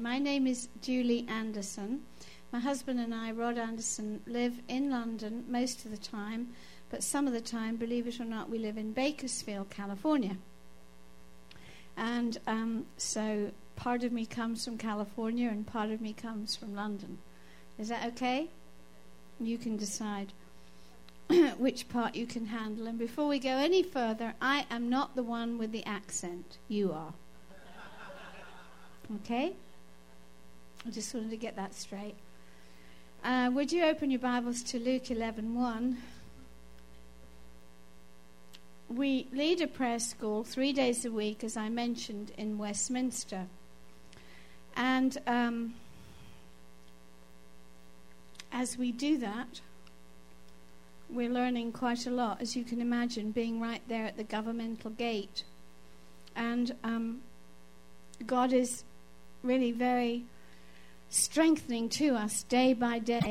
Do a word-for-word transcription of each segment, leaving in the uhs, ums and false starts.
My name is Julie Anderson. My husband and I, Rod Anderson, live in London most of the time, but some of the time, believe it or not, we live in Bakersfield, California. And um, so part of me comes from California and part of me comes from London. Is that okay? You can decide which part you can handle. And before we go any further, I am not the one with the accent. You are. Okay? I just wanted to get that straight. Uh, would you open your Bibles to Luke eleven one? We lead a prayer school three days a week, as I mentioned, in Westminster. And um, as we do that, we're learning quite a lot, as you can imagine, being right there at the governmental gate. And um, God is really very strengthening to us day by day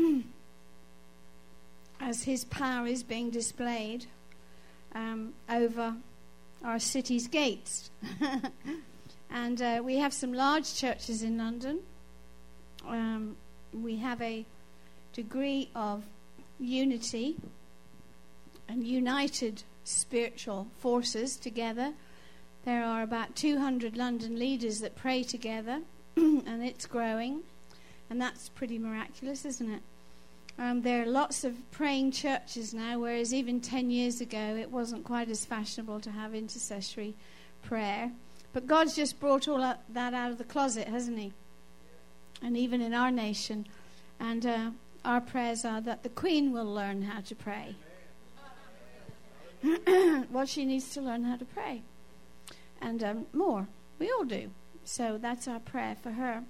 as his power is being displayed um, over our city's gates. And uh, we have some large churches in London. Um, we have a degree of unity and united spiritual forces together. There are about two hundred London leaders that pray together, and it's growing, and that's pretty miraculous, isn't it? Um, there are lots of praying churches now, whereas even ten years ago it wasn't quite as fashionable to have intercessory prayer. But God's just brought all that out of the closet, hasn't he? And even in our nation. And uh, our prayers are that the Queen will learn how to pray. Well, she needs to learn how to pray. And um, more. We all do. So that's our prayer for her.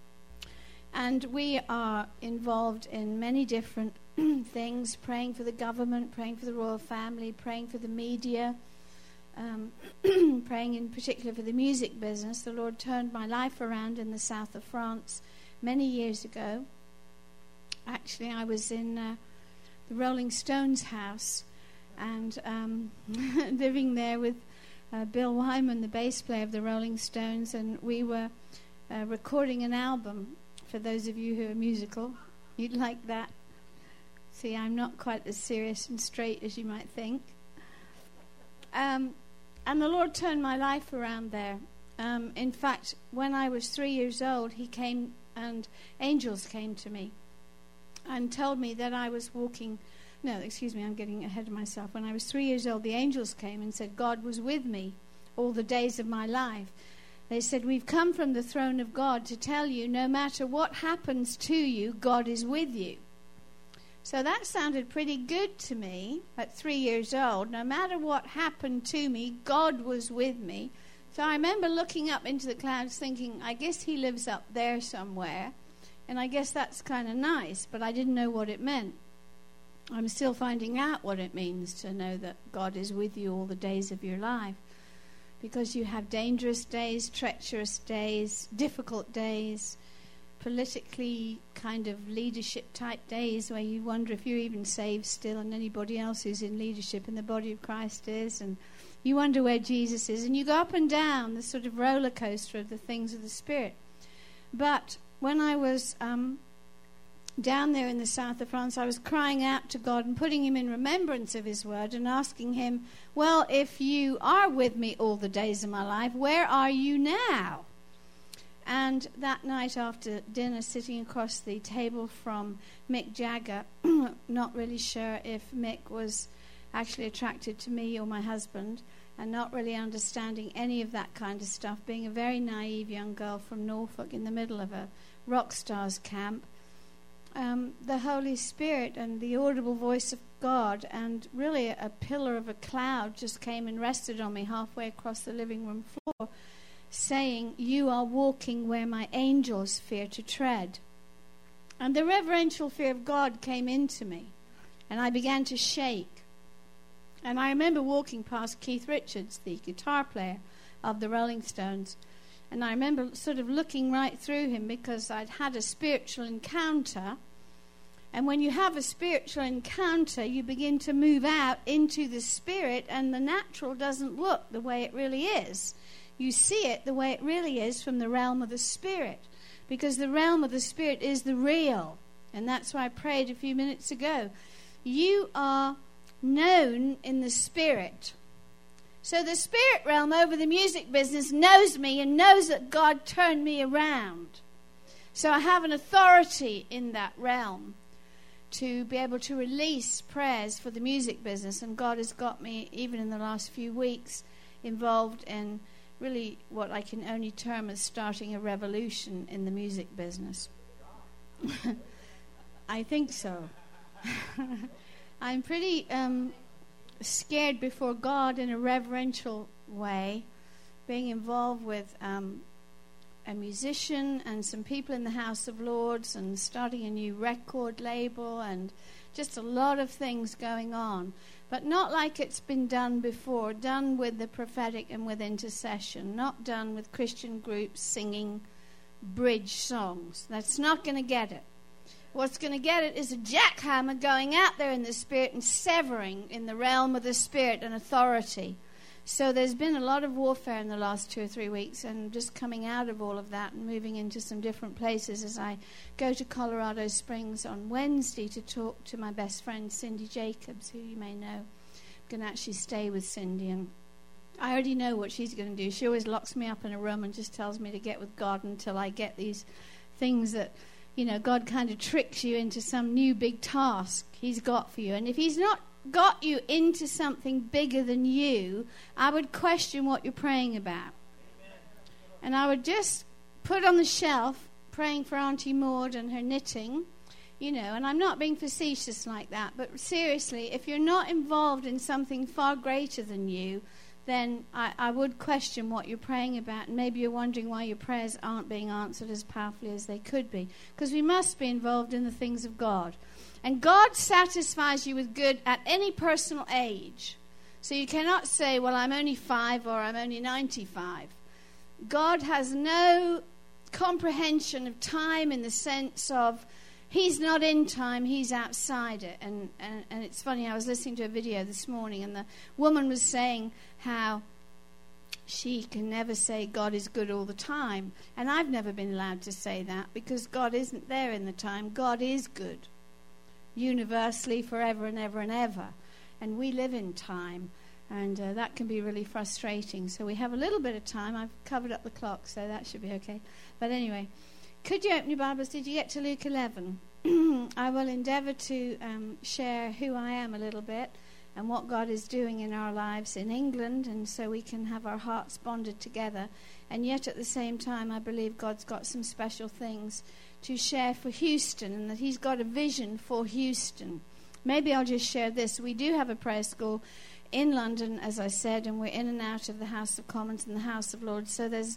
And we are involved in many different things, praying for the government, praying for the royal family, praying for the media, um, praying in particular for the music business. The Lord turned my life around in the south of France many years ago. Actually, I was in uh, the Rolling Stones house and um, living there with Uh, Bill Wyman, the bass player of the Rolling Stones, and we were uh, recording an album. For those of you who are musical, you'd like that. See, I'm not quite as serious and straight as you might think. Um, and the Lord turned my life around there. Um, in fact, when I was three years old, he came and angels came to me and told me that I was walking... No, excuse me, I'm getting ahead of myself. When I was three years old, the angels came and said God was with me all the days of my life. They said, we've come from the throne of God to tell you no matter what happens to you, God is with you. So that sounded pretty good to me at three years old. No matter what happened to me, God was with me. So I remember looking up into the clouds thinking, I guess he lives up there somewhere. And I guess that's kind of nice, but I didn't know what it meant. I'm still finding out what it means to know that God is with you all the days of your life. Because you have dangerous days, treacherous days, difficult days, politically kind of leadership type days where you wonder if you're even saved still and anybody else who's in leadership in the body of Christ is. And you wonder where Jesus is. And you go up and down the sort of roller coaster of the things of the Spirit. But when I was... Um, down there in the south of France, I was crying out to God and putting him in remembrance of his word and asking him, well, if you are with me all the days of my life, where are you now? And that night after dinner, sitting across the table from Mick Jagger, not really sure if Mick was actually attracted to me or my husband, and not really understanding any of that kind of stuff, being a very naive young girl from Norfolk in the middle of a rock stars camp. Um, the Holy Spirit and the audible voice of God and really a, a pillar of a cloud just came and rested on me halfway across the living room floor, saying, you are walking where my angels fear to tread. And the reverential fear of God came into me, and I began to shake. And I remember walking past Keith Richards, the guitar player of the Rolling Stones, and I remember sort of looking right through him because I'd had a spiritual encounter. And when you have a spiritual encounter, you begin to move out into the spirit, and the natural doesn't look the way it really is. You see it the way it really is from the realm of the spirit. because the realm of the Spirit is the real. And that's why I prayed a few minutes ago. You are known in the Spirit. So the spirit realm over the music business knows me and knows that God turned me around. So I have an authority in that realm to be able to release prayers for the music business. And God has got me, even in the last few weeks, involved in really what I can only term as starting a revolution in the music business. I think so. I'm pretty... Um, scared before God in a reverential way, being involved with um, a musician and some people in the House of Lords and starting a new record label and just a lot of things going on, but not like it's been done before, done with the prophetic and with intercession, not done with Christian groups singing bridge songs. That's not going to get it. What's going to get it is a jackhammer going out there in the Spirit and severing in the realm of the Spirit and authority. So there's been a lot of warfare in the last two or three weeks, and just coming out of all of that and moving into some different places as I go to Colorado Springs on Wednesday to talk to my best friend Cindy Jacobs, who you may know. I'm going to actually stay with Cindy, and I already know what she's going to do. She always locks me up in a room and just tells me to get with God until I get these things that... You know, God kind of tricks you into some new big task He's got for you. And if He's not got you into something bigger than you, I would question what you're praying about. Amen. And I would just put on the shelf, praying for Auntie Maud and her knitting, you know, and I'm not being facetious like that, but seriously, if you're not involved in something far greater than you, then I, I would question what you're praying about, and maybe you're wondering why your prayers aren't being answered as powerfully as they could be. Because we must be involved in the things of God. And God satisfies you with good at any personal age. So you cannot say, well, I'm only five or I'm only ninety-five. God has no comprehension of time in the sense of He's not in time, He's outside it. And, and, and it's funny, I was listening to a video this morning, and the woman was saying how she can never say God is good all the time. And I've never been allowed to say that, because God isn't there in the time. God is good, universally, forever and ever and ever. And we live in time, and uh, that can be really frustrating. So we have a little bit of time. I've covered up the clock, so that should be okay. But anyway... Could you open your Bibles? Did you get to Luke eleven? I will endeavour to um, share who I am a little bit and what God is doing in our lives in England, and so we can have our hearts bonded together. And yet at the same time, I believe God's got some special things to share for Houston, and that He's got a vision for Houston. Maybe I'll just share this. We do have a prayer school in London, as I said, and we're in and out of the House of Commons and the House of Lords, so there's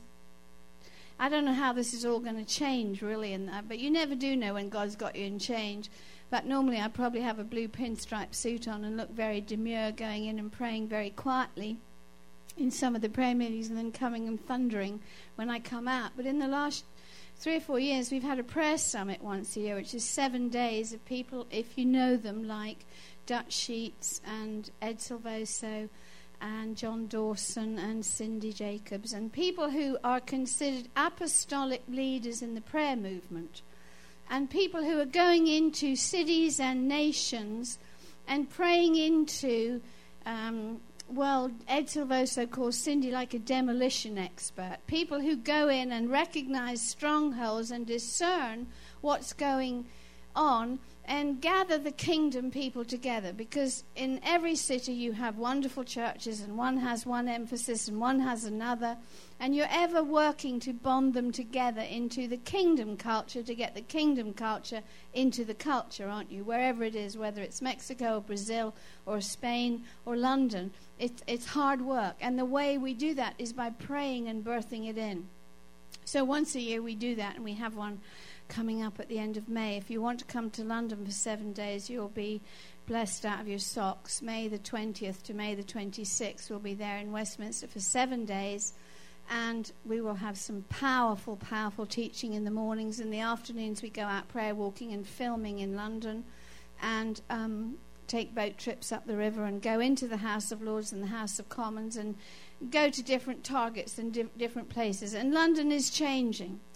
I don't know how this is all going to change, really, in that, but you never do know when God's got you in change. But normally I probably have a blue pinstripe suit on and look very demure, going in and praying very quietly in some of the prayer meetings and then coming and thundering when I come out. But in the last three or four years, we've had a prayer summit once a year, which is seven days of people, if you know them, like Dutch Sheets and Ed Silvoso, and John Dawson and Cindy Jacobs, and people who are considered apostolic leaders in the prayer movement, and people who are going into cities and nations and praying into, um, well, Ed Silvoso calls Cindy like a demolition expert, people who go in and recognize strongholds and discern what's going on and gather the kingdom people together, because in every city you have wonderful churches, and one has one emphasis and one has another, and you're ever working to bond them together into the kingdom culture, to get the kingdom culture into the culture, aren't you? Wherever it is, whether it's Mexico or Brazil or Spain or London, it, it's hard work, and the way we do that is by praying and birthing it in. So once a year we do that, and we have one coming up at the end of May. If you want to come to London for seven days, you'll be blessed out of your socks. May the twentieth to May the twenty-sixth, we'll be there in Westminster for seven days, and we will have some powerful, powerful teaching in the mornings. In the afternoons, we go out prayer walking and filming in London, and um, take boat trips up the river and go into the House of Lords and the House of Commons and go to different targets and di- different places. And London is changing.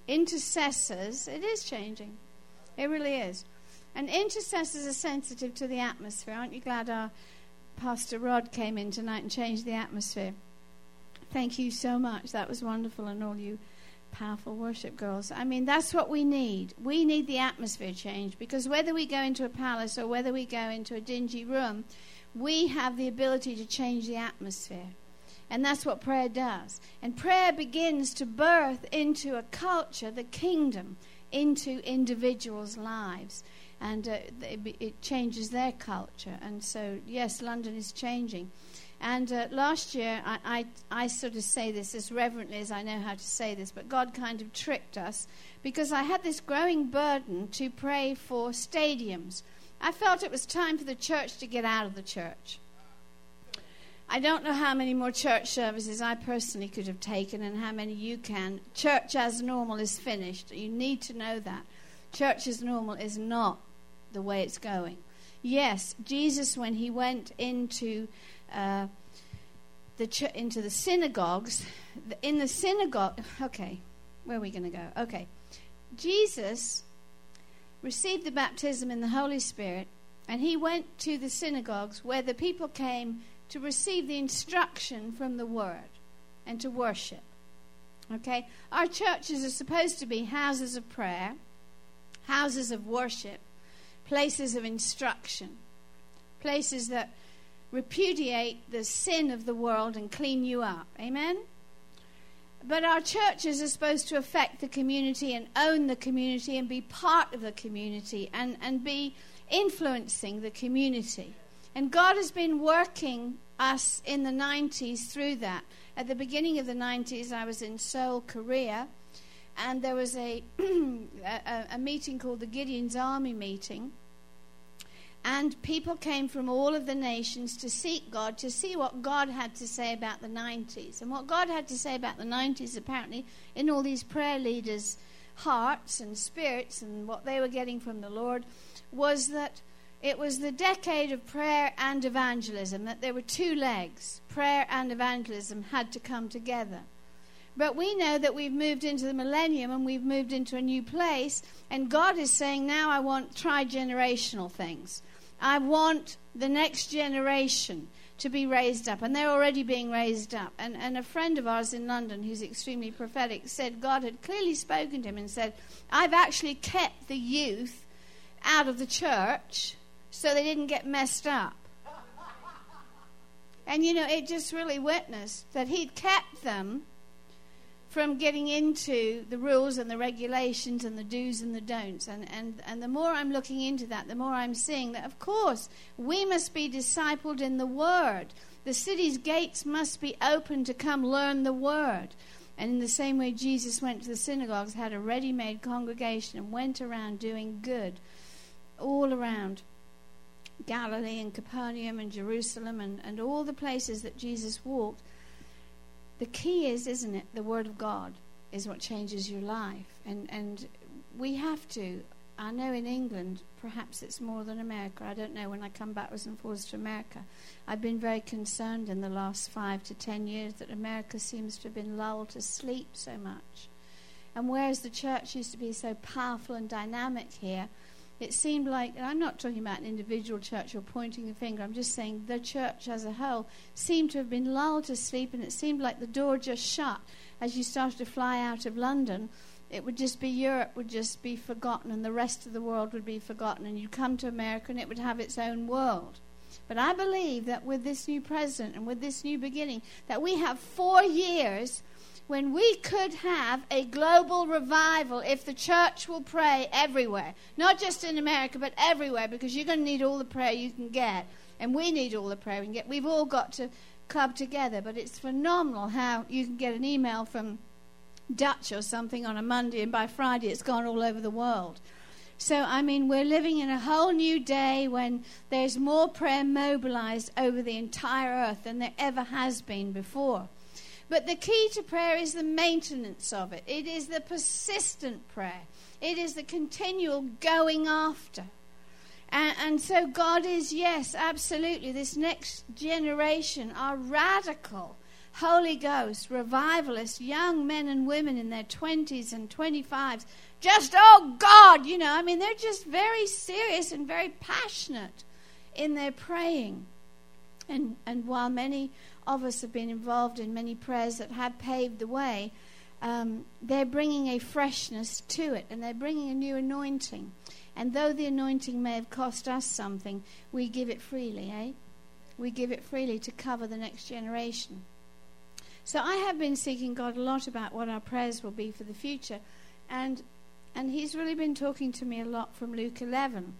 intercessors, it is changing. It really is. And intercessors are sensitive to the atmosphere. Aren't you glad our Pastor Rod came in tonight and changed the atmosphere? Thank you so much. That was wonderful, and all you powerful worship girls. I mean, that's what we need. We need the atmosphere change, because whether we go into a palace or whether we go into a dingy room, we have the ability to change the atmosphere. And that's what prayer does. And prayer begins to birth into a culture, the kingdom, into individuals' lives. And uh, it, it changes their culture. And so, yes, London is changing. And uh, last year, I, I, I sort of say this as reverently as I know how to say this, but God kind of tricked us, because I had this growing burden to pray for stadiums. I felt it was time for the church to get out of the church. I don't know how many more church services I personally could have taken and how many you can. Church as normal is finished. You need to know that. Church as normal is not the way it's going. Yes, Jesus, when he went into uh, the ch- into the synagogues, in the synagogue, okay, where are we going to go? Okay, Jesus received the baptism in the Holy Spirit, and he went to the synagogues where the people came to receive the instruction from the Word and to worship. Okay? Our churches are supposed to be houses of prayer, houses of worship, places of instruction, places that repudiate the sin of the world and clean you up. Amen? But our churches are supposed to affect the community and own the community and be part of the community and, and be influencing the community. And God has been working us in the nineties through that. At the beginning of the nineties, I was in Seoul, Korea, and there was a, a, a meeting called the Gideon's Army meeting. And people came from all of the nations to seek God, to see what God had to say about the nineties. And what God had to say about the nineties, apparently, in all these prayer leaders' hearts and spirits and what they were getting from the Lord, was that it was the decade of prayer and evangelism, that there were two legs. Prayer and evangelism had to come together. But we know that we've moved into the millennium and we've moved into a new place, and God is saying, now I want tri-generational things. I want the next generation to be raised up, and they're already being raised up. And, and a friend of ours in London, who's extremely prophetic, said God had clearly spoken to him and said, I've actually kept the youth out of the church so they didn't get messed up. And, you know, it just really witnessed that he'd kept them from getting into the rules and the regulations and the do's and the don'ts. And, and, and the more I'm looking into that, the more I'm seeing that, of course, we must be discipled in the Word. The city's gates must be open to come learn the Word. And in the same way Jesus went to the synagogues, had a ready-made congregation, and went around doing good all around Galilee and Capernaum and Jerusalem and, and all the places that Jesus walked. The key is, isn't it, the Word of God is what changes your life. And and we have to. I know in England, perhaps it's more than America. I don't know. When I come backwards and forwards to America, I've been very concerned in the last five to ten years that America seems to have been lulled to sleep so much. And whereas the church used to be so powerful and dynamic here, it seemed like, and I'm not talking about an individual church or pointing the finger, I'm just saying the church as a whole seemed to have been lulled to sleep, and it seemed like the door just shut. As you started to fly out of London, it would just be, Europe would just be forgotten, and the rest of the world would be forgotten, and you'd come to America and it would have its own world. But I believe that with this new president and with this new beginning, that we have four years when we could have a global revival if the church will pray everywhere. Not just in America, but everywhere, because you're going to need all the prayer you can get. And we need all the prayer we can get. We've all got to club together. But it's phenomenal how you can get an email from Dutch or something on a Monday, and by Friday it's gone all over the world. So, I mean, we're living in a whole new day when there's more prayer mobilized over the entire earth than there ever has been before. But the key to prayer is the maintenance of it. It is the persistent prayer. It is the continual going after. And, and so God is, yes, absolutely, this next generation are radical. Holy Ghost, revivalists, young men and women in their twenties and twenty-fives. Just, oh God, you know, I mean, they're just very serious and very passionate in their praying. And and while many of us have been involved in many prayers that have paved the way, um, they're bringing a freshness to it, and they're bringing a new anointing. And though the anointing may have cost us something, we give it freely, eh? We give it freely to cover the next generation. So I have been seeking God a lot about what our prayers will be for the future. And and he's really been talking to me a lot from Luke eleven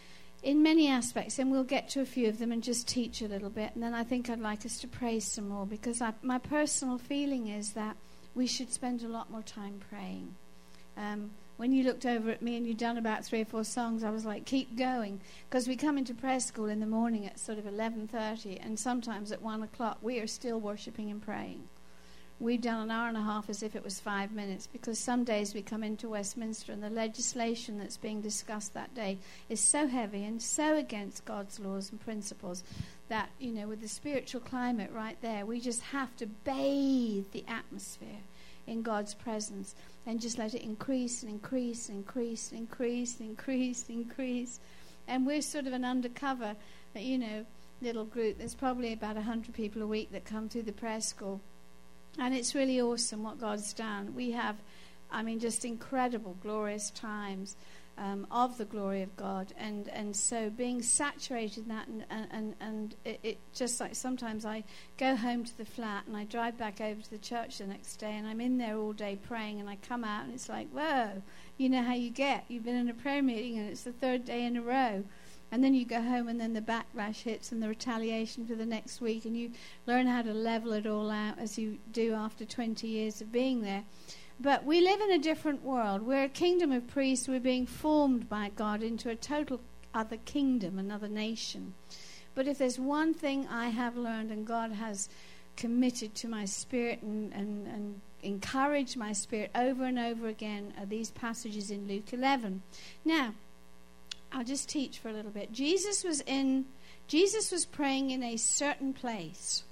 in many aspects. And we'll get to a few of them and just teach a little bit. And then I think I'd like us to pray some more, because I, my personal feeling is that we should spend a lot more time praying. Um, when you looked over at me and you'd done about three or four songs, I was like, keep going. Because we come into prayer school in the morning at sort of eleven thirty, and sometimes at one o'clock we are still worshipping and praying. We've done an hour and a half as if it was five minutes, because some days we come into Westminster and the legislation that's being discussed that day is so heavy and so against God's laws and principles that, you know, with the spiritual climate right there, we just have to bathe the atmosphere in God's presence and just let it increase and increase and increase and increase and increase and increase. And we're sort of an undercover, you know, little group. There's probably about one hundred people a week that come through the prayer school. And it's really awesome what God's done. We have, I mean, just incredible, glorious times um, of the glory of God. And, and so being saturated in that, and, and, and it, it just like sometimes I go home to the flat and I drive back over to the church the next day, and I'm in there all day praying, and I come out and it's like, whoa, you know how you get. You've been in a prayer meeting and it's the third day in a row. And then you go home, and then the backlash hits and the retaliation for the next week, and you learn how to level it all out as you do after twenty years of being there. But we live in a different world. We're a kingdom of priests. We're being formed by God into a total other kingdom, another nation. But if there's one thing I have learned, and God has committed to my spirit and, and, and encouraged my spirit over and over again, are these passages in Luke eleven. Now, I'll just teach for a little bit. Jesus was in, Jesus was praying in a certain place.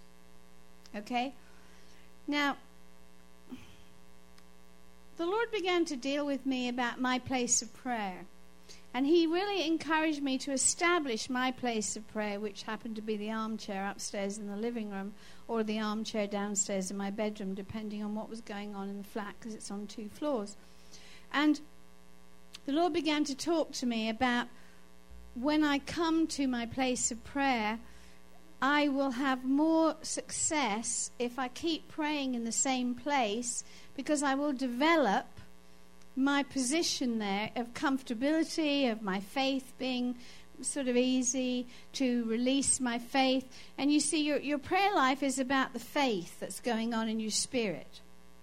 Okay? Now, the Lord began to deal with me about my place of prayer. And he really encouraged me to establish my place of prayer, which happened to be the armchair upstairs in the living room, or the armchair downstairs in my bedroom, depending on what was going on in the flat, because it's on two floors. And the Lord began to talk to me about when I come to my place of prayer, I will have more success if I keep praying in the same place, because I will develop my position there of comfortability, of my faith being sort of easy to release my faith. And you see, your, your prayer life is about the faith that's going on in your spirit.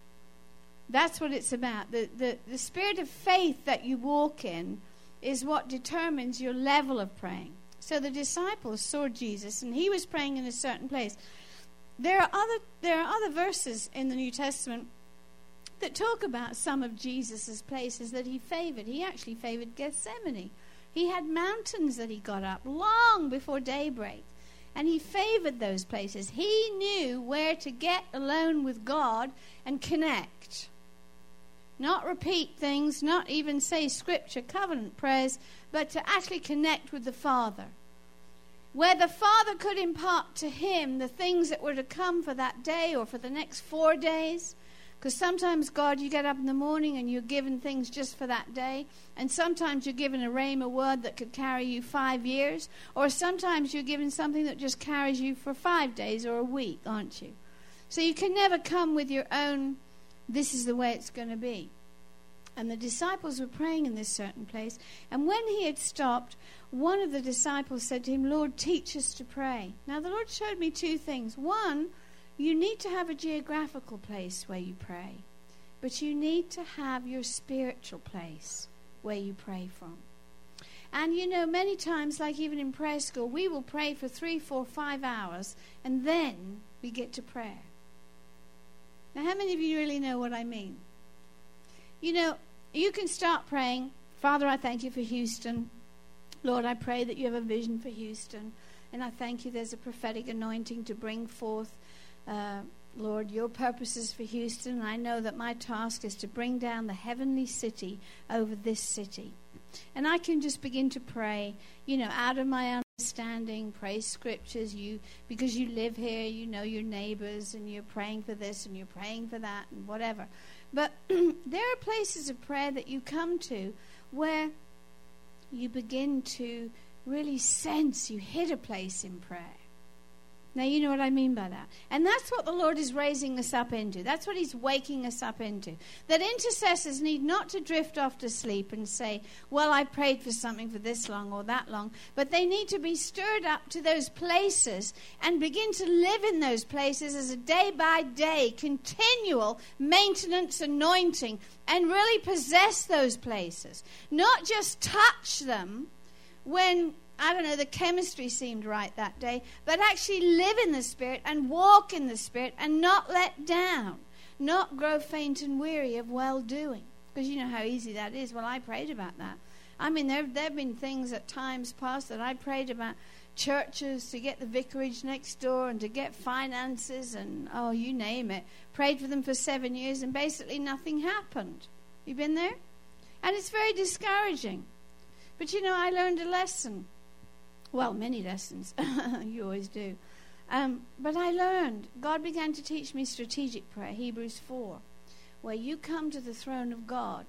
That's what it's about. The, the, the spirit of faith that you walk in is what determines your level of praying. So the disciples saw Jesus, and he was praying in a certain place. There are other there are other verses in the New Testament that talk about some of Jesus' places that he favored. He actually favored Gethsemane. He had mountains that he got up long before daybreak, and he favored those places. He knew where to get alone with God and connect. Not repeat things, not even say scripture, covenant prayers, but to actually connect with the Father. Where the Father could impart to him the things that were to come for that day or for the next four days. Because sometimes, God, you get up in the morning and you're given things just for that day. And sometimes you're given a rhema word that could carry you five years. Or sometimes you're given something that just carries you for five days or a week, aren't you? So you can never come with your own, this is the way it's going to be. And the disciples were praying in this certain place. And when he had stopped, one of the disciples said to him, Lord, teach us to pray. Now, the Lord showed me two things. One, you need to have a geographical place where you pray. But you need to have your spiritual place where you pray from. And, you know, many times, like even in prayer school, we will pray for three, four, five hours, and then we get to prayer. Now, how many of you really know what I mean? You know, you can start praying, Father, I thank you for Houston. Lord, I pray that you have a vision for Houston. And I thank you there's a prophetic anointing to bring forth uh, Lord, your purposes for Houston. I know that my task is to bring down the heavenly city over this city. And I can just begin to pray, you know, out of my understanding, pray scriptures. You, because you live here, you know your neighbors, and you're praying for this and you're praying for that and whatever. But there are places of prayer that you come to where you begin to really sense you hit a place in prayer. Now, you know what I mean by that. And that's what the Lord is raising us up into. That's what he's waking us up into. That intercessors need not to drift off to sleep and say, well, I prayed for something for this long or that long. But they need to be stirred up to those places and begin to live in those places as a day-by-day, continual maintenance anointing, and really possess those places. Not just touch them when, I don't know, the chemistry seemed right that day, but actually live in the Spirit and walk in the Spirit and not let down, not grow faint and weary of well-doing. Because you know how easy that is. Well, I prayed about that. I mean, there there have been things at times past that I prayed about churches to get the vicarage next door and to get finances and, oh, you name it. Prayed for them for seven years and basically nothing happened. You been there? And it's very discouraging. But, you know, I learned a lesson. Well, many lessons. You always do. Um, but I learned. God began to teach me strategic prayer, Hebrews four, where you come to the throne of God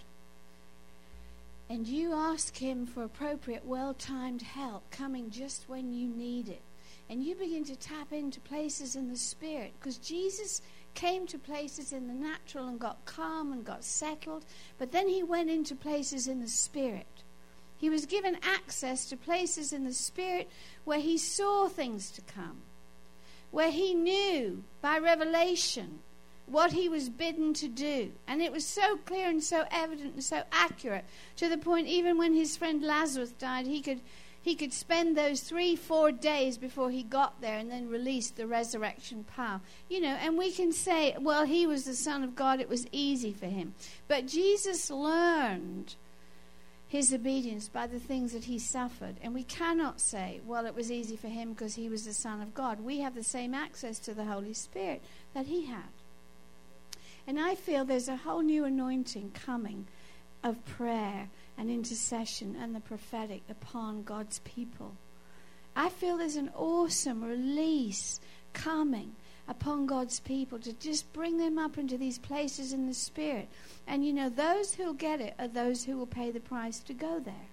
and you ask him for appropriate, well-timed help coming just when you need it. And you begin to tap into places in the Spirit, because Jesus came to places in the natural and got calm and got settled, but then he went into places in the Spirit. He was given access to places in the Spirit where he saw things to come, where he knew by revelation what he was bidden to do. And it was so clear and so evident and so accurate, to the point even when his friend Lazarus died, he could he could spend those three, four days before he got there and then released the resurrection power. You know, and we can say, well, he was the Son of God, it was easy for him. But Jesus learned his obedience by the things that he suffered. And we cannot say, well, it was easy for him because he was the Son of God. We have the same access to the Holy Spirit that he had. And I feel there's a whole new anointing coming of prayer and intercession and the prophetic upon God's people. I feel there's an awesome release coming upon God's people to just bring them up into these places in the Spirit. And you know, those who'll get it are those who will pay the price to go there.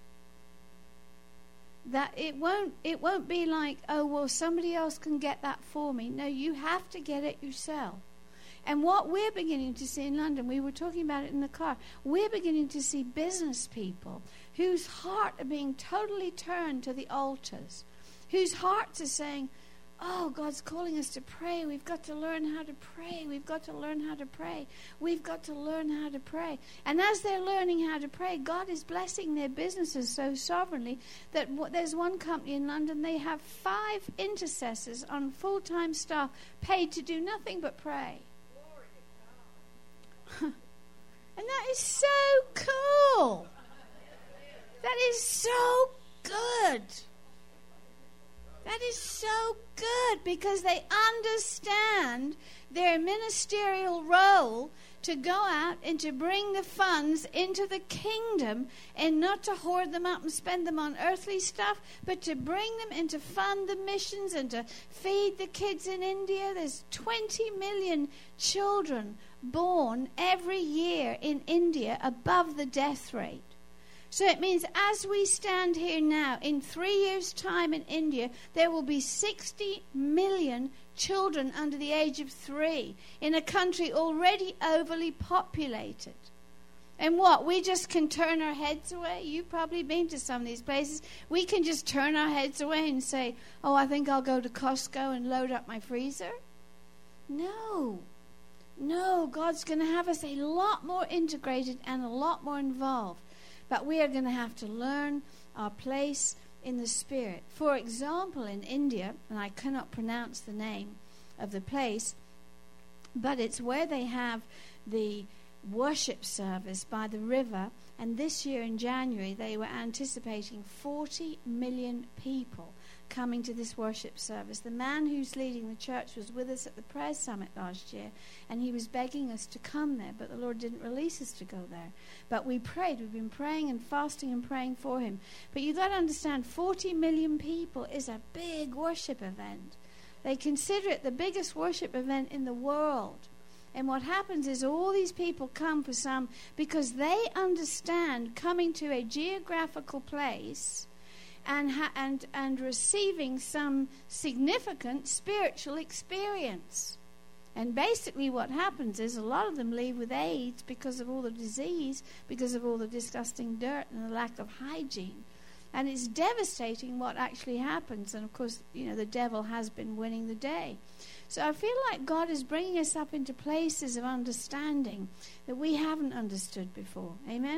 That it won't it won't be like, oh, well, somebody else can get that for me. No, you have to get it yourself. And what we're beginning to see in London, we were talking about it in the car, we're beginning to see business people whose heart are being totally turned to the altars, whose hearts are saying, oh, God's calling us to pray. We've got to learn how to pray. We've got to learn how to pray. We've got to learn how to pray. And as they're learning how to pray, God is blessing their businesses so sovereignly that w- there's one company in London, they have five intercessors on full-time staff paid to do nothing but pray. And that is so cool. That is so good. That is so good, because they understand their ministerial role to go out and to bring the funds into the kingdom, and not to hoard them up and spend them on earthly stuff, but to bring them and to fund the missions and to feed the kids in India. There's twenty million children born every year in India above the death rate. So it means as we stand here now, in three years' time in India, there will be sixty million children under the age of three in a country already overly populated. And what? We just can turn our heads away? You've probably been to some of these places. We can just turn our heads away and say, oh, I think I'll go to Costco and load up my freezer. No. No, God's going to have us a lot more integrated and a lot more involved. But we are going to have to learn our place in the Spirit. For example, in India, and I cannot pronounce the name of the place, but it's where they have the worship service by the river. And this year in January, they were anticipating forty million people coming to this worship service. The man who's leading the church was with us at the prayer summit last year, and he was begging us to come there, but the Lord didn't release us to go there. But we prayed. We've been praying and fasting and praying for him. But you've got to understand, forty million people is a big worship event. They consider it the biggest worship event in the world. And what happens is all these people come for some, because they understand coming to a geographical place and ha- and and receiving some significant spiritual experience. And basically what happens is a lot of them leave with AIDS because of all the disease, because of all the disgusting dirt and the lack of hygiene. And it's devastating what actually happens. And of course, you know, the devil has been winning the day. So I feel like God is bringing us up into places of understanding that we haven't understood before. Amen?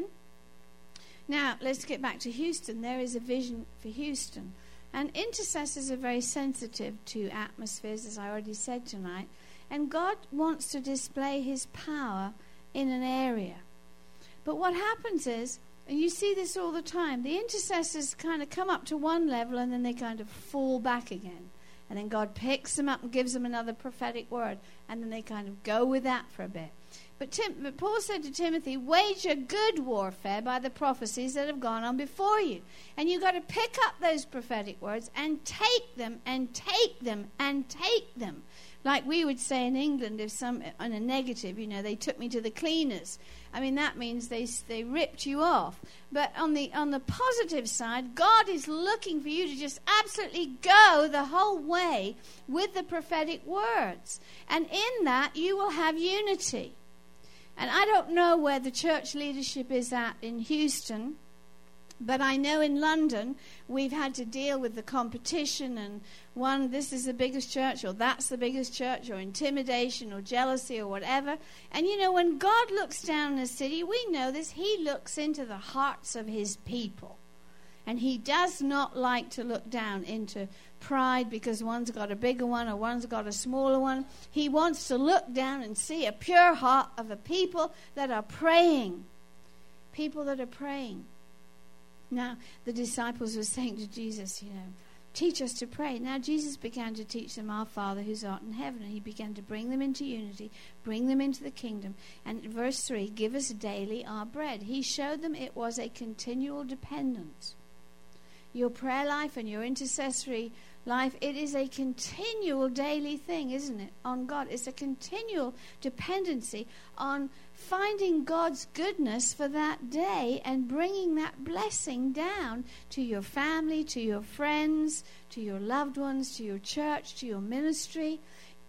Now, let's get back to Houston. There is a vision for Houston. And intercessors are very sensitive to atmospheres, as I already said tonight. And God wants to display his power in an area. But what happens is, and you see this all the time, the intercessors kind of come up to one level and then they kind of fall back again. And then God picks them up and gives them another prophetic word. And then they kind of go with that for a bit. But, Tim, but Paul said to Timothy, wage a good warfare by the prophecies that have gone on before you. And you've got to pick up those prophetic words and take them and take them and take them. Like we would say in England, if some on a negative, you know, they took me to the cleaners. I mean, that means they they ripped you off. But on the on the positive side, God is looking for you to just absolutely go the whole way with the prophetic words. And in that, you will have unity. And I don't know where the church leadership is at in Houston, but I know in London we've had to deal with the competition and one, this is the biggest church, or that's the biggest church, or intimidation, or jealousy, or whatever. And you know, when God looks down in a city, we know this, he looks into the hearts of his people. And he does not like to look down into pride because one's got a bigger one or one's got a smaller one. He wants to look down and see a pure heart of a people that are praying. People that are praying. Now, the disciples were saying to Jesus, you know, teach us to pray. Now, Jesus began to teach them, our Father who's art in heaven. And he began to bring them into unity, bring them into the kingdom. And in verse three, give us daily our bread. He showed them it was a continual dependence. Your prayer life and your intercessory life, it is a continual daily thing, isn't it, on God? It's a continual dependency on finding God's goodness for that day and bringing that blessing down to your family, to your friends, to your loved ones, to your church, to your ministry,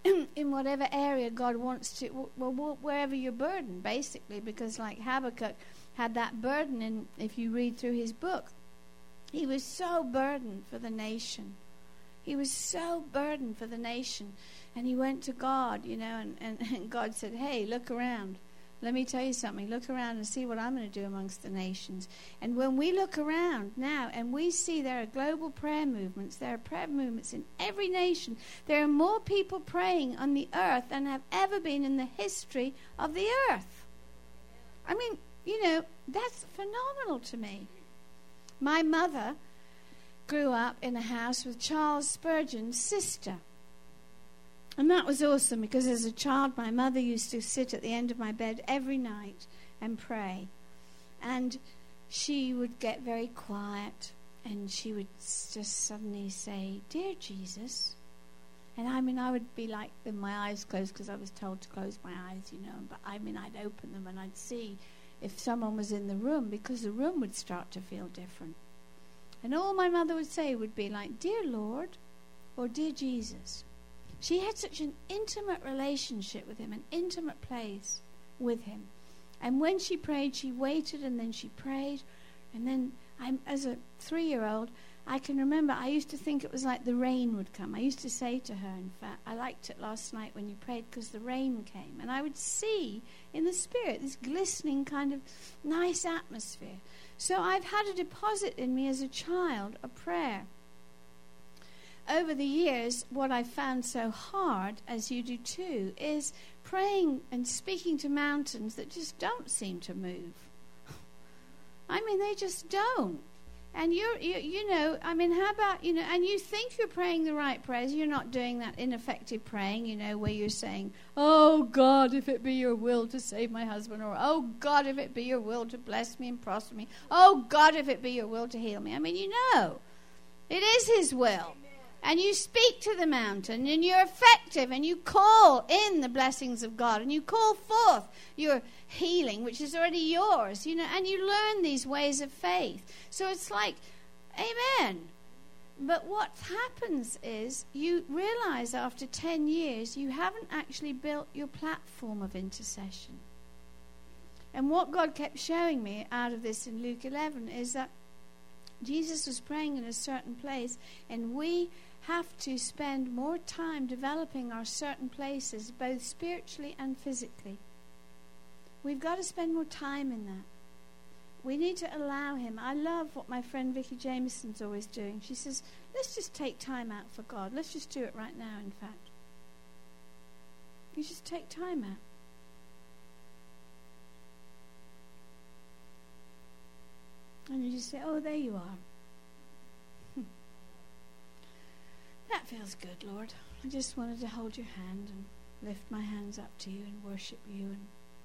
in whatever area God wants to, well, wherever you're burdened, basically, because like Habakkuk had that burden, and if you read through his book, he was so burdened for the nation. He was so burdened for the nation. And he went to God, you know, and, and, and God said, hey, look around. Let me tell you something. Look around and see what I'm going to do amongst the nations. And when we look around now and we see there are global prayer movements, there are prayer movements in every nation. There are more people praying on the earth than have ever been in the history of the earth. I mean, you know, that's phenomenal to me. My mother grew up in a house with Charles Spurgeon's sister. And that was awesome because as a child, my mother used to sit at the end of my bed every night and pray. And she would get very quiet and she would just suddenly say, Dear Jesus. And I mean, I would be like with my eyes closed because I was told to close my eyes, you know. But I mean, I'd open them and I'd see if someone was in the room because the room would start to feel different. And all my mother would say would be like, Dear Lord, or Dear Jesus. She had such an intimate relationship with him, an intimate place with him. And when she prayed, she waited and then she prayed. And then I'm, as a three-year-old, I can remember I used to think it was like the rain would come. I used to say to her, in fact, I liked it last night when you prayed because the rain came. And I would see in the spirit this glistening kind of nice atmosphere. So I've had a deposit in me as a child, a prayer. Over the years, what I found so hard, as you do too, is praying and speaking to mountains that just don't seem to move. I mean, they just don't. And you're, you, you know, I mean, how about, you know, and you think you're praying the right prayers. You're not doing that ineffective praying, you know, where you're saying, oh, God, if it be your will to save my husband, or, oh, God, if it be your will to bless me and prosper me, oh, God, if it be your will to heal me. I mean, you know, it is his will. And you speak to the mountain, and you're effective, and you call in the blessings of God, and you call forth your healing, which is already yours, you know, and you learn these ways of faith. So it's like, amen. But what happens is you realize after ten years you haven't actually built your platform of intercession. And what God kept showing me out of this in Luke eleven is that Jesus was praying in a certain place, and we have to spend more time developing our certain places, both spiritually and physically. We've got to spend more time in that. We need to allow him. I love what my friend Vicky Jameson's always doing. She says, let's just take time out for God. Let's just do it right now, in fact. You just take time out. And you just say, oh, there you are. That feels good, Lord. I just wanted to hold your hand and lift my hands up to you and worship you and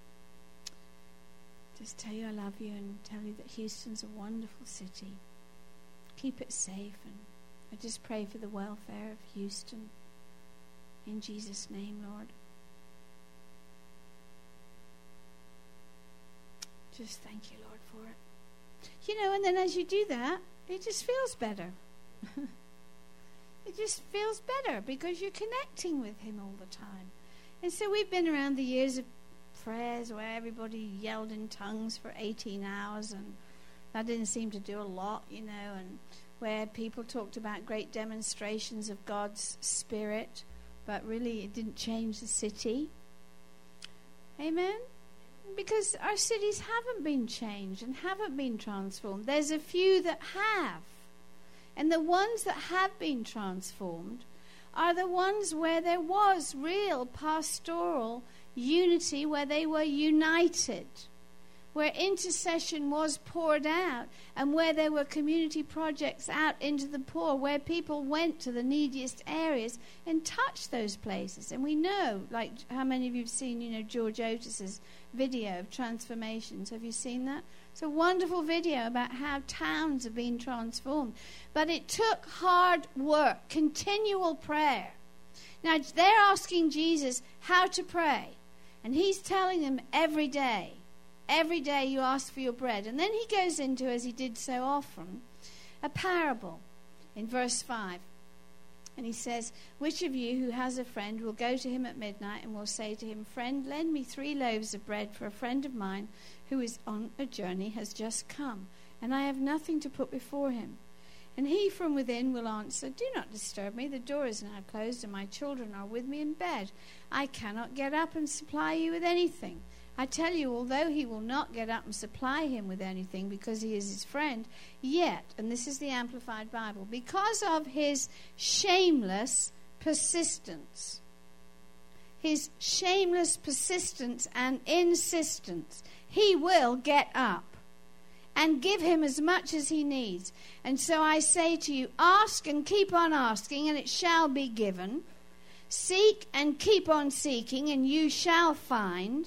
just tell you I love you and tell you that Houston's a wonderful city. Keep it safe, and I just pray for the welfare of Houston. In Jesus' name, Lord. Just thank you, Lord, for it. You know, and then as you do that, it just feels better. It just feels better because you're connecting with him all the time. And so we've been around the years of prayers where everybody yelled in tongues for eighteen hours, and that didn't seem to do a lot, you know, and where people talked about great demonstrations of God's Spirit, but really it didn't change the city. Amen? Because our cities haven't been changed and haven't been transformed. There's a few that have. And the ones that have been transformed are the ones where there was real pastoral unity, where they were united, where intercession was poured out, and where there were community projects out into the poor, where people went to the neediest areas and touched those places. And we know, like how many of you have seen, you know, George Otis's video of transformations. Have you seen that? It's a wonderful video about how towns have been transformed. But it took hard work, continual prayer. Now, they're asking Jesus how to pray. And he's telling them every day, every day you ask for your bread. And then he goes into, as he did so often, a parable in verse five. And he says, which of you who has a friend will go to him at midnight and will say to him, friend, lend me three loaves of bread, for a friend of mine who is on a journey has just come, and I have nothing to put before him. And he from within will answer, do not disturb me, the door is now closed and my children are with me in bed. I cannot get up and supply you with anything. I tell you, although he will not get up and supply him with anything because he is his friend, yet, and this is the Amplified Bible, because of his shameless persistence, his shameless persistence and insistence, he will get up and give him as much as he needs. And so I say to you, ask and keep on asking, and it shall be given. Seek and keep on seeking, and you shall find.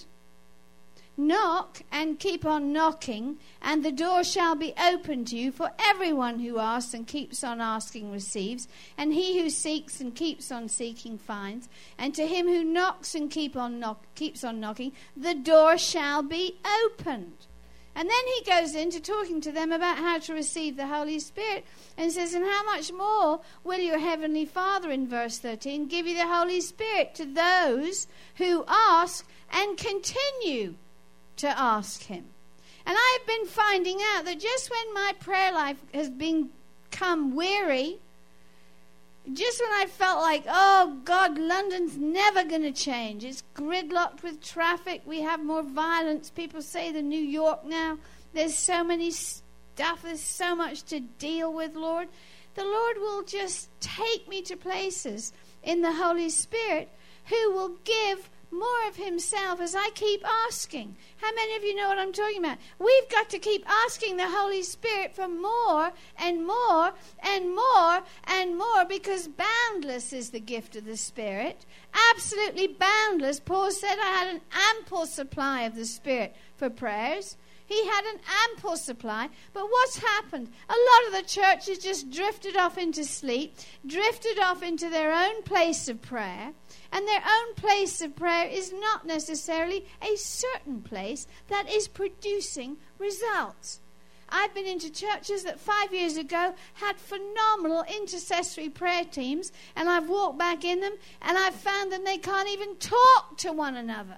Knock and keep on knocking, and the door shall be opened to you. For everyone who asks and keeps on asking receives, and he who seeks and keeps on seeking finds. And to him who knocks and keep on knock, keeps on knocking, the door shall be opened. And then he goes into talking to them about how to receive the Holy Spirit, and says, and how much more will your heavenly Father, in verse thirteen, give you the Holy Spirit to those who ask and continue to ask him. And I've been finding out that just when my prayer life has become weary, just when I felt like, oh God, London's never going to change. It's gridlocked with traffic. We have more violence. People say than New York now. There's so many stuff. There's so much to deal with, Lord. The Lord will just take me to places in the Holy Spirit who will give more of himself as I keep asking. How many of you know what I'm talking about? We've got to keep asking the Holy Spirit for more and more and more and more, because boundless is the gift of the Spirit. Absolutely boundless. Paul said, I had an ample supply of the Spirit for prayers. He had an ample supply. But what's happened? A lot of the church has just drifted off into sleep, drifted off into their own place of prayer. And their own place of prayer is not necessarily a certain place that is producing results. I've been into churches that five years ago had phenomenal intercessory prayer teams, and I've walked back in them, and I've found that they can't even talk to one another.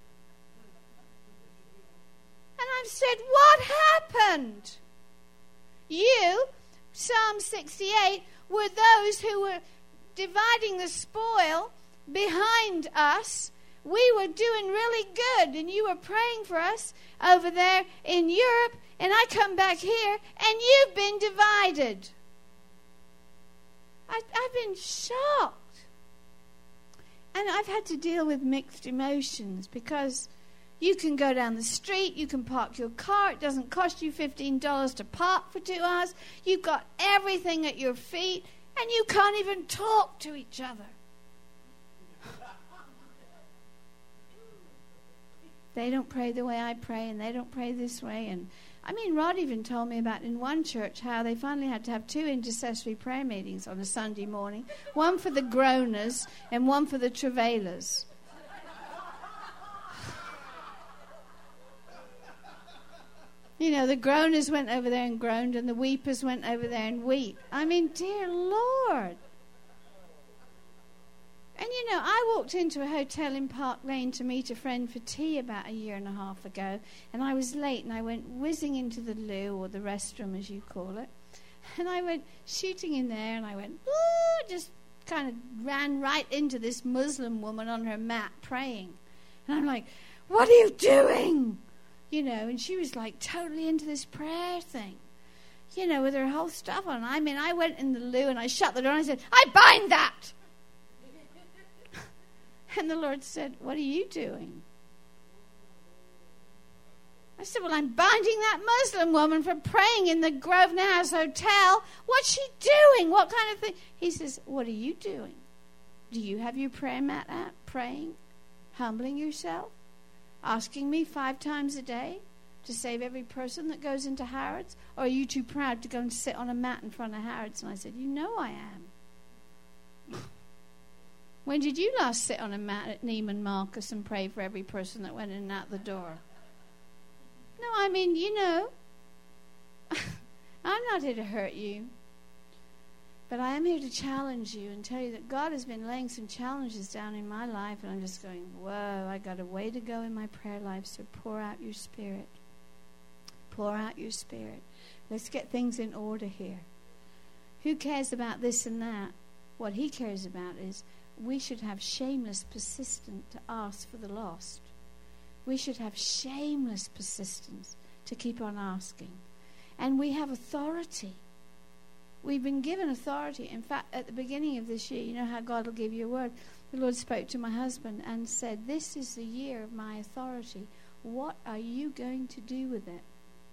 And I've said, what happened? You, Psalm sixty-eight, were those who were dividing the spoil behind us. We were doing really good, and you were praying for us over there in Europe, and I come back here, and you've been divided. I, I've been shocked. And I've had to deal with mixed emotions, because you can go down the street, you can park your car, it doesn't cost you fifteen dollars to park for two hours, you've got everything at your feet, and you can't even talk to each other. They don't pray the way I pray, and they don't pray this way. And I mean, Rod even told me about in one church how they finally had to have two intercessory prayer meetings on a Sunday morning, one for the groaners and one for the travailers. You know, the groaners went over there and groaned, and the weepers went over there and weep. I mean, dear Lord. And, you know, I walked into a hotel in Park Lane to meet a friend for tea about a year and a half ago, and I was late, and I went whizzing into the loo, or the restroom as you call it, and I went shooting in there, and I went, ooh, just kind of ran right into this Muslim woman on her mat praying. And I'm like, what are you doing? You know, and she was like totally into this prayer thing, you know, with her whole stuff on. I mean, I went in the loo, and I shut the door, and I said, I bind that! And the Lord said, what are you doing? I said, well, I'm binding that Muslim woman for praying in the Grosvenor House Hotel. What's she doing? What kind of thing? He says, what are you doing? Do you have your prayer mat out, praying, humbling yourself, asking me five times a day to save every person that goes into Harrods? Or are you too proud to go and sit on a mat in front of Harrods? And I said, you know I am. When did you last sit on a mat at Neiman Marcus and pray for every person that went in and out the door? No, I mean, you know, I'm not here to hurt you. But I am here to challenge you and tell you that God has been laying some challenges down in my life, and I'm just going, whoa, I got a way to go in my prayer life, so pour out your spirit. Pour out your spirit. Let's get things in order here. Who cares about this and that? What he cares about is we should have shameless persistence to ask for the lost. We should have shameless persistence to keep on asking. And we have authority. We've been given authority. In fact, at the beginning of this year, you know how God will give you a word. The Lord spoke to my husband and said, this is the year of my authority. What are you going to do with it?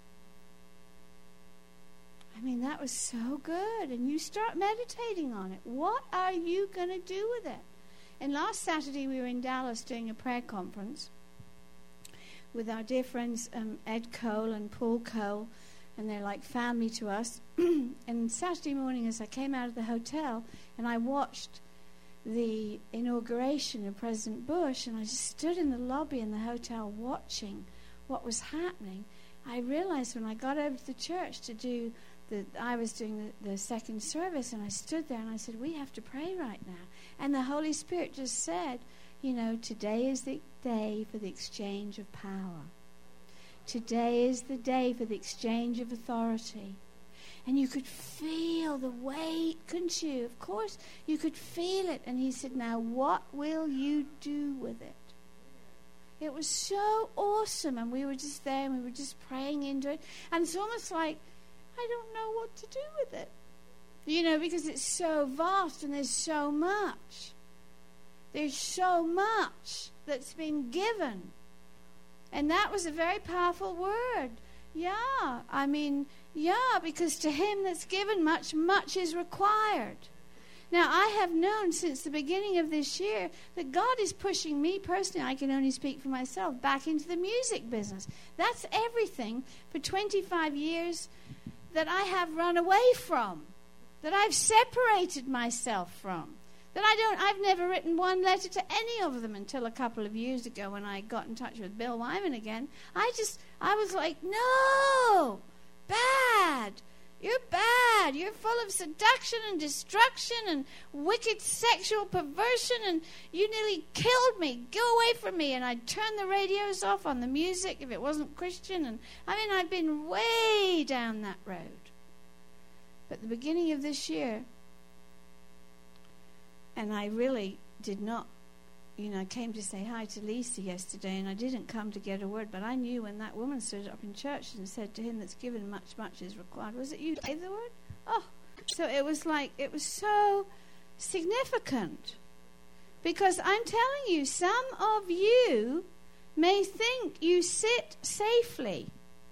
I mean, that was so good. And you start meditating on it. What are you going to do with it? And last Saturday, we were in Dallas doing a prayer conference with our dear friends um, Ed Cole and Paul Cole. And they're like family to us. And Saturday morning, as I came out of the hotel, and I watched the inauguration of President Bush, and I just stood in the lobby in the hotel watching what was happening, I realized when I got over to the church to do the, I was doing the, the second service, and I stood there and I said, we have to pray right now. And the Holy Spirit just said, you know, today is the day for the exchange of power. Today is the day for the exchange of authority. And you could feel the weight, couldn't you? Of course, you could feel it. And he said, now what will you do with it? It was so awesome. And we were just there and we were just praying into it. And it's almost like, I don't know what to do with it. You know, because it's so vast and there's so much. There's so much that's been given. And that was a very powerful word. Yeah, I mean, yeah, because to him that's given much, much is required. Now, I have known since the beginning of this year that God is pushing me personally, I can only speak for myself, back into the music business. That's everything for twenty-five years that I have run away from, that I've separated myself from, that I don't, I've never written one letter to any of them until a couple of years ago when I got in touch with Bill Wyman again. I just, I was like, no, bad. You're bad. You're full of seduction and destruction and wicked sexual perversion, and you nearly killed me. Go away from me. And I'd turn the radios off on the music if it wasn't Christian. And I mean, I've been way down that road. But at the beginning of this year, and I really did not, you know, I came to say hi to Lisa yesterday, and I didn't come to get a word, but I knew when that woman stood up in church and said, to him that's given much, much is required. Was it you who gave the word? Oh, so it was like, it was so significant. Because I'm telling you, some of you may think you sit safely,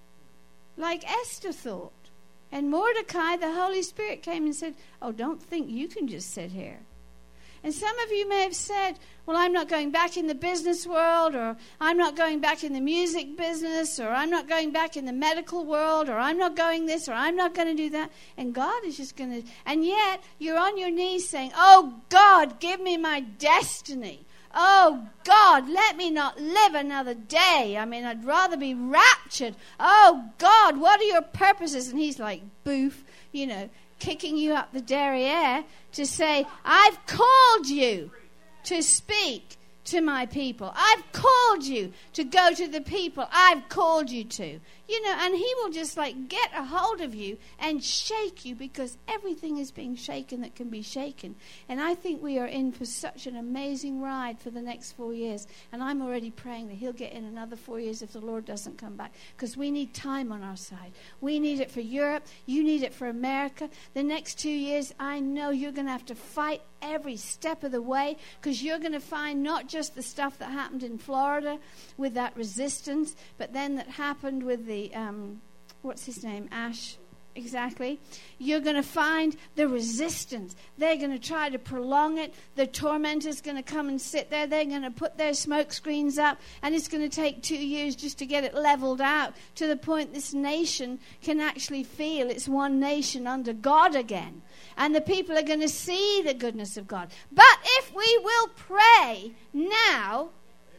like Esther thought. And Mordecai, the Holy Spirit came and said, oh, don't think you can just sit here. And some of you may have said, well, I'm not going back in the business world, or I'm not going back in the music business, or I'm not going back in the medical world, or I'm not going this, or I'm not going to do that. And God is just going to, and yet you're on your knees saying, oh, God, give me my destiny. Oh, God, let me not live another day. I mean, I'd rather be raptured. Oh, God, what are your purposes? And he's like, boof, you know, kicking you up the derriere to say, I've called you to speak to my people. I've called you to go to the people I've called you to. You know, and he will just like get a hold of you and shake you, because everything is being shaken that can be shaken. And I think we are in for such an amazing ride for the next four years. And I'm already praying that he'll get in another four years if the Lord doesn't come back, because we need time on our side. We need it for Europe. You need it for America. The next two years, I know you're going to have to fight every step of the way, because you're going to find not just the stuff that happened in Florida with that resistance, but then that happened with the um, what's his name, Ash, exactly. You're going to find the resistance. They're going to try to prolong it. The tormentor's going to come and sit there. They're going to put their smoke screens up, and it's going to take two years just to get it leveled out to the point this nation can actually feel it's one nation under God again. And the people are going to see the goodness of God. But if we will pray now,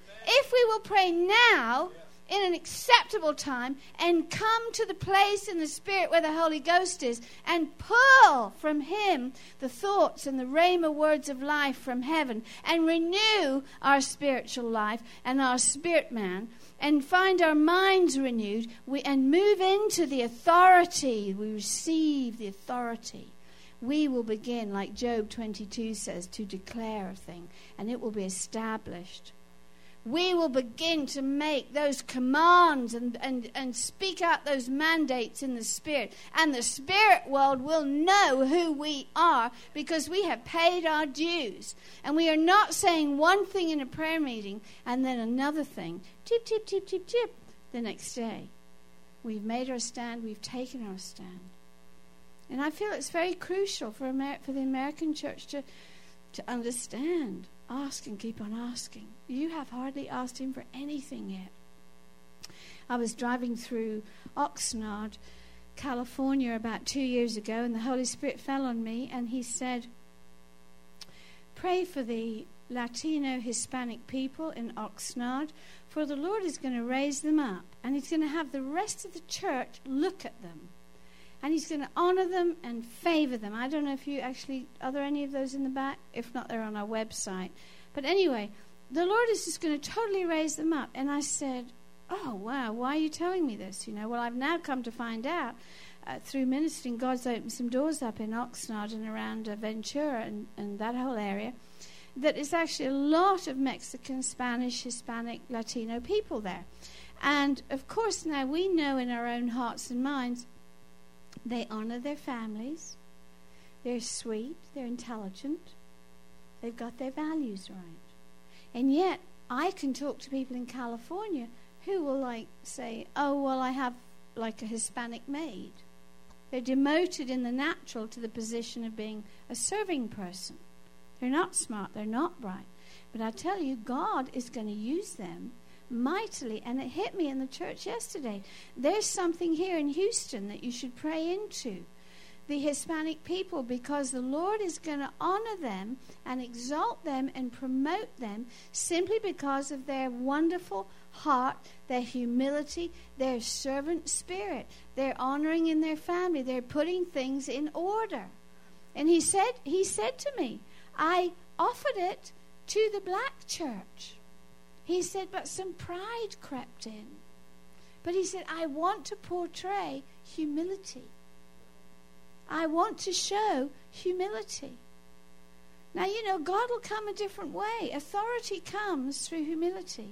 if we will pray now, in an acceptable time, and come to the place in the Spirit where the Holy Ghost is, and pull from him the thoughts and the rhema words of life from heaven, and renew our spiritual life and our spirit man, and find our minds renewed, we, and move into the authority. We receive the authority. We will begin, like Job twenty-two says, to declare a thing, and it will be established. We will begin to make those commands and, and, and speak out those mandates in the Spirit. And the spirit world will know who we are, because we have paid our dues. And we are not saying one thing in a prayer meeting and then another thing, tip, tip, tip, tip, tip, the next day. We've made our stand. We've taken our stand. And I feel it's very crucial for Amer- for the American church to, to understand. Ask and keep on asking. You have hardly asked him for anything yet. I was driving through Oxnard, California about two years ago, and the Holy Spirit fell on me, and he said, pray for the Latino Hispanic people in Oxnard, for the Lord is going to raise them up, and he's going to have the rest of the church look at them. And he's going to honor them and favor them. I don't know if you actually, are there any of those in the back? If not, they're on our website. But anyway, the Lord is just going to totally raise them up. And I said, oh, wow, why are you telling me this? You know, well, I've now come to find out uh, through ministering, God's opened some doors up in Oxnard and around uh, Ventura and, and that whole area, that it's actually a lot of Mexican, Spanish, Hispanic, Latino people there. And, of course, now we know in our own hearts and minds, they honor their families. They're sweet. They're intelligent. They've got their values right. And yet, I can talk to people in California who will, like, say, oh, well, I have, like, a Hispanic maid. They're demoted in the natural to the position of being a serving person. They're not smart. They're not bright. But I tell you, God is going to use them mightily. And it hit me in the church yesterday. There's something here in Houston that you should pray into. The Hispanic people, because the Lord is going to honor them and exalt them and promote them simply because of their wonderful heart, their humility, their servant spirit. They're honoring in their family. They're putting things in order. And he said, he said to me, I offered it to the black church. He said, but some pride crept in. But he said, I want to portray humility. I want to show humility. Now, you know, God will come a different way. Authority comes through humility.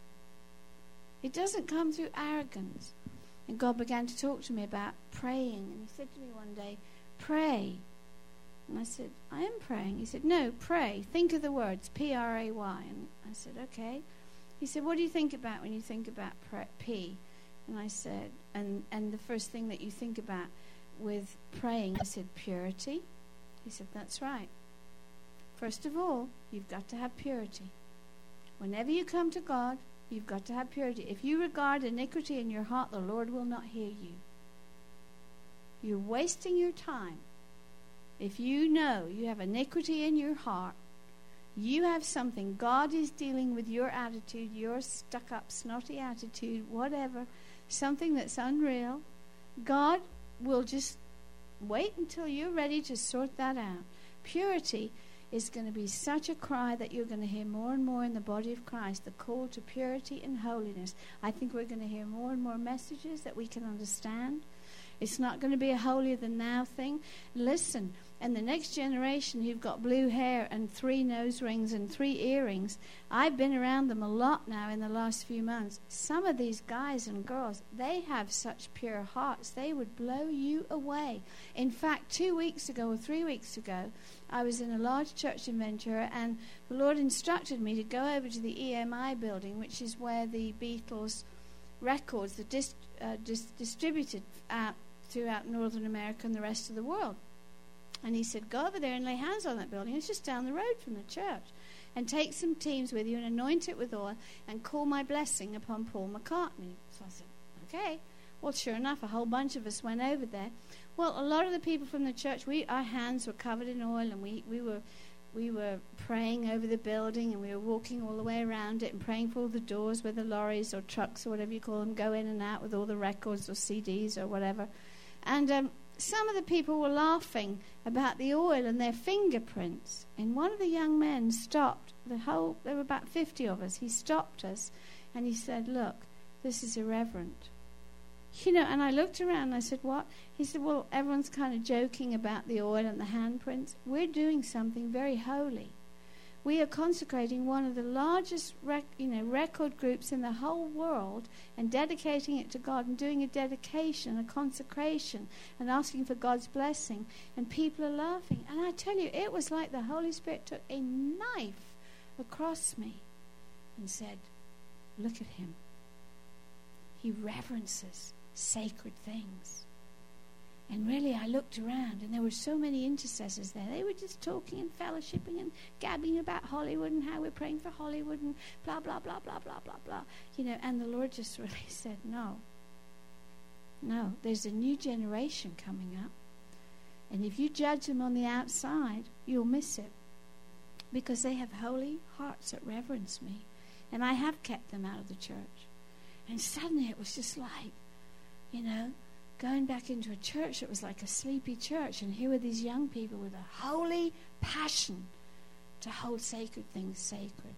It doesn't come through arrogance. And God began to talk to me about praying. And he said to me one day, pray. And I said, I am praying. He said, no, pray. Think of the words, P R A Y. And I said, okay. He said, what do you think about when you think about pray, P? And I said, and, and the first thing that you think about with praying, I said, purity. He said, that's right. First of all, you've got to have purity. Whenever you come to God, you've got to have purity. If you regard iniquity in your heart, the Lord will not hear you. You're wasting your time. If you know you have iniquity in your heart, you have something. God is dealing with your attitude, your stuck-up, snotty attitude, whatever, something that's unreal. God will just wait until you're ready to sort that out. Purity is going to be such a cry that you're going to hear more and more in the body of Christ, the call to purity and holiness. I think we're going to hear more and more messages that we can understand. It's not going to be a holier than thou thing. Listen, and the next generation who've got blue hair and three nose rings and three earrings, I've been around them a lot now in the last few months. Some of these guys and girls, they have such pure hearts, they would blow you away. In fact, two weeks ago or three weeks ago, I was in a large church in Ventura, and the Lord instructed me to go over to the E M I building, which is where the Beatles records are dis- uh, dis- distributed out throughout Northern America and the rest of the world. And he said, go over there and lay hands on that building. It's just down the road from the church. And take some teams with you and anoint it with oil and call my blessing upon Paul McCartney. So I said, okay. Well, sure enough, a whole bunch of us went over there. Well, a lot of the people from the church, we our hands were covered in oil, and we, we were we were praying over the building, and we were walking all the way around it and praying for all the doors where the lorries or trucks or whatever you call them go in and out with all the records or C Ds or whatever. And um, some of the people were laughing about the oil and their fingerprints. And one of the young men stopped the whole, there were about fifty of us. He stopped us and he said, look, this is irreverent. You know, and I looked around and I said, what? He said, well, everyone's kind of joking about the oil and the handprints. We're doing something very holy. We are consecrating one of the largest rec- you know, record groups in the whole world and dedicating it to God and doing a dedication, a consecration, and asking for God's blessing. And people are laughing. And I tell you, it was like the Holy Spirit took a knife across me and said, look at him. He reverences sacred things. And really, I looked around, and there were so many intercessors there. They were just talking and fellowshipping and gabbing about Hollywood and how we're praying for Hollywood and blah, blah, blah, blah, blah, blah, blah. You know, and the Lord just really said, no. No, there's a new generation coming up. And if you judge them on the outside, you'll miss it. Because they have holy hearts that reverence me. And I have kept them out of the church. And suddenly it was just like, you know, going back into a church that was like a sleepy church, and here were these young people with a holy passion to hold sacred things sacred.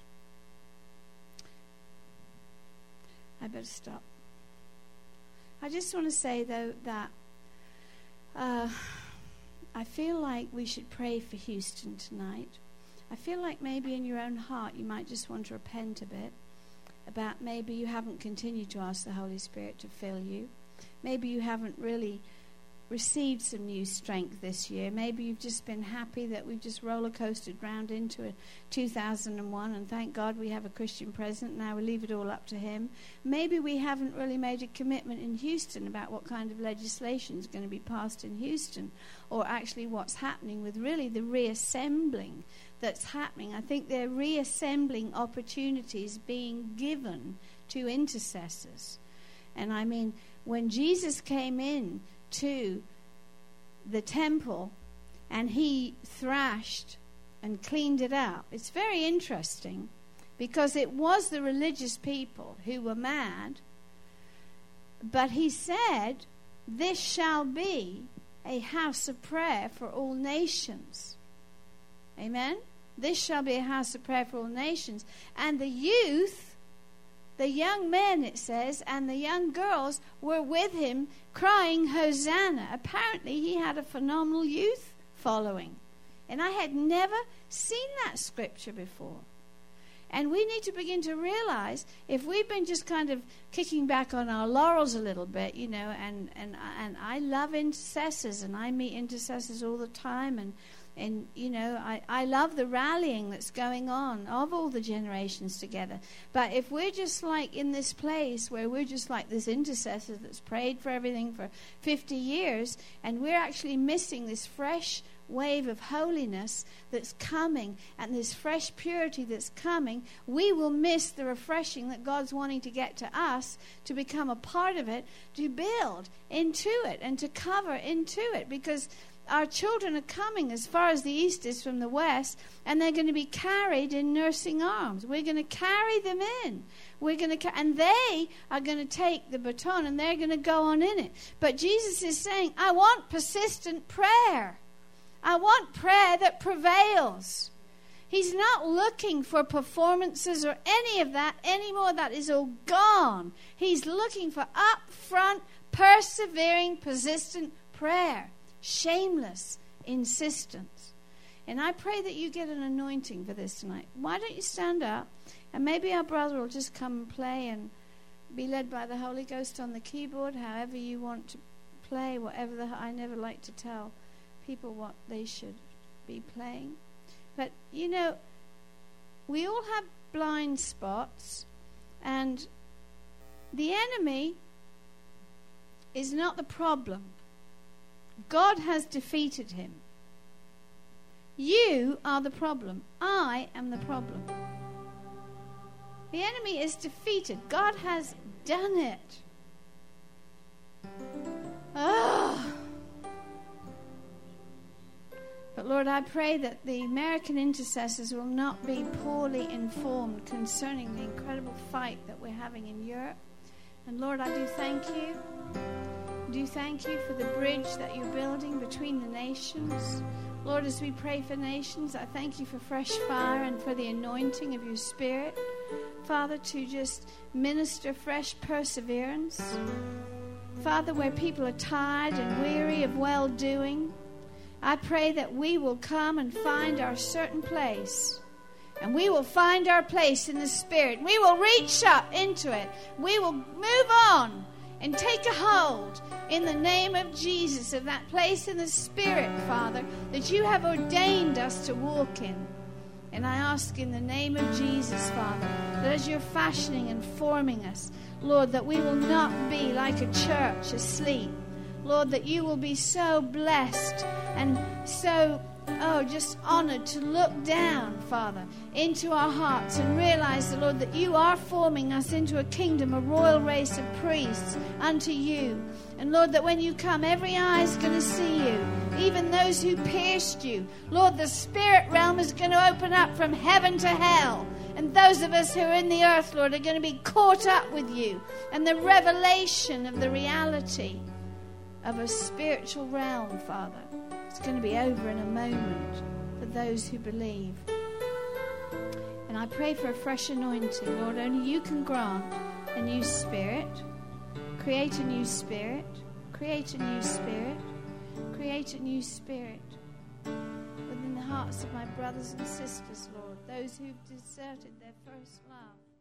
I better stop. I just want to say, though, that uh, I feel like we should pray for Houston tonight. I feel like maybe in your own heart you might just want to repent a bit about maybe you haven't continued to ask the Holy Spirit to fill you. Maybe you haven't really received some new strength this year. Maybe you've just been happy that we've just roller coasted round into a two thousand one, and thank God we have a Christian president. Now we leave it all up to him. Maybe we haven't really made a commitment in Houston about what kind of legislation is going to be passed in Houston, or actually what's happening with really the reassembling that's happening. I think there are reassembling opportunities being given to intercessors. And I mean, when Jesus came in to the temple and he thrashed and cleaned it out, it's very interesting, because it was the religious people who were mad, but he said, this shall be a house of prayer for all nations. Amen? This shall be a house of prayer for all nations. And the youth, the young men, it says, and the young girls were with him crying, Hosanna. Apparently he had a phenomenal youth following. And I had never seen that scripture before. And we need to begin to realize, if we've been just kind of kicking back on our laurels a little bit, you know, and, and, and I love intercessors, and I meet intercessors all the time, and And, you know, I, I love the rallying that's going on of all the generations together. But if we're just like in this place where we're just like this intercessor that's prayed for everything for fifty years, and we're actually missing this fresh wave of holiness that's coming, and this fresh purity that's coming, we will miss the refreshing that God's wanting to get to us, to become a part of it, to build into it and to cover into it, because our children are coming as far as the east is from the west, and they're going to be carried in nursing arms. We're going to carry them in. We're going to, ca- and they are going to take the baton, and they're going to go on in it. But Jesus is saying, I want persistent prayer. I want prayer that prevails. He's not looking for performances or any of that anymore. That is all gone. He's looking for upfront, persevering, persistent prayer. Shameless insistence. And I pray that you get an anointing for this tonight. Why don't you stand up, and maybe our brother will just come and play and be led by the Holy Ghost on the keyboard, however you want to play, whatever the, I never like to tell people what they should be playing. But, you know, we all have blind spots, and the enemy is not the problem. God has defeated him. You are the problem. I am the problem. The enemy is defeated. God has done it. Oh. But Lord, I pray that the American intercessors will not be poorly informed concerning the incredible fight that we're having in Europe. And Lord, I do thank you. Do thank you for the bridge that you're building between the nations. Lord, as we pray for nations, I thank you for fresh fire and for the anointing of your Spirit. Father, to just minister fresh perseverance. Father, where people are tired and weary of well-doing, I pray that we will come and find our certain place. And we will find our place in the Spirit. We will reach up into it. We will move on and take a hold in the name of Jesus of that place in the Spirit, Father, that you have ordained us to walk in. And I ask in the name of Jesus, Father, that as you're fashioning and forming us, Lord, that we will not be like a church asleep. Lord, that you will be so blessed and so, oh, just honored to look down, Father, into our hearts and realize, Lord, that you are forming us into a kingdom, a royal race of priests unto you. And Lord, that when you come, every eye is going to see you, even those who pierced you. Lord, the spirit realm is going to open up from heaven to hell. And those of us who are in the earth, Lord, are going to be caught up with you. And the revelation of the reality of a spiritual realm, Father, it's going to be over in a moment for those who believe. And I pray for a fresh anointing. Lord, only you can grant a new spirit. Create a new spirit. Create a new spirit. Create a new spirit within the hearts of my brothers and sisters, Lord, those who've deserted their first love.